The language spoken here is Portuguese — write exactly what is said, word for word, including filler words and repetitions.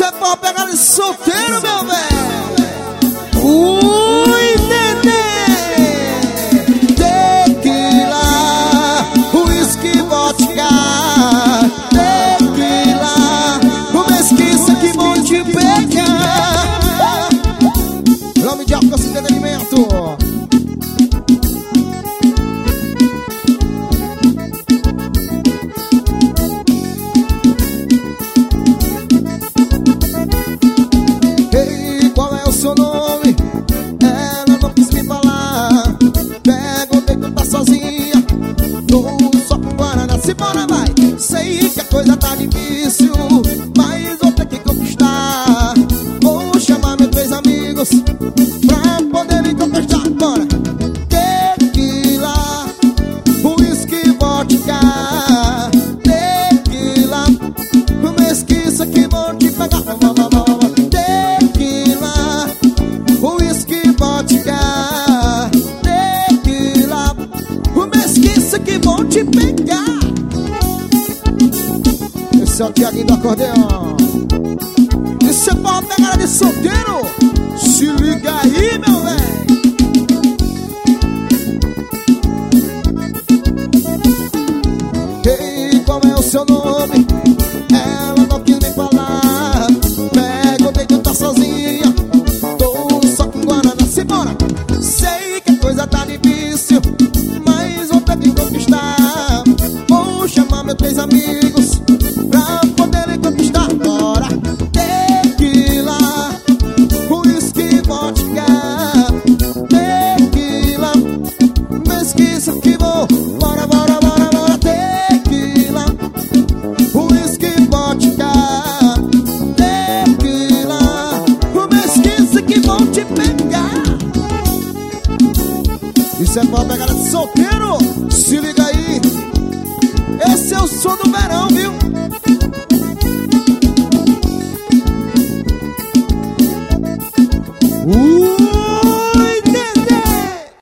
é pra pegar de solteiro, meu velho. Ui, neném. Tequila, uísque, vodka. Tequila, o mesquiça que vão te pegar. Nome de alcance de entretenimento. Seu nome, ela não quis me falar. Perguntei, tu tá sozinha? Tô só com Guaraná, se bora vai. Sei que a coisa tá difícil, mas vou ter que conquistar. Vou chamar meus três amigos pra poderem conquistar. Bora! Tequila, uísque, vodka. Tequila, mesquiça que vão te pegar. Tequila, o mesquiça que vão te pegar. Esse é o Tiaguinho do acordeão. Isso é pra pegar de solteiro. Se liga aí, meu velho. Ei, qual é o seu nome? Ela não quis me falar. Perguntei, tu tá sozinha? Tô só com Guaraná, se bora. Sei que a coisa tá difícil, mas vou ter que conquistar. Vou chamar meus três amigos pra poderem conquistar. Bora! Tequila, uísque, vodka. Tequila, mesquiça que vou. Bora, bora, bora, bora. Tequila, uísque, vodka. Tequila, o mesquiça que vão te pegar. Isso é pra pegar de solteiro. Se liga aí. Esse é o som do verão, viu?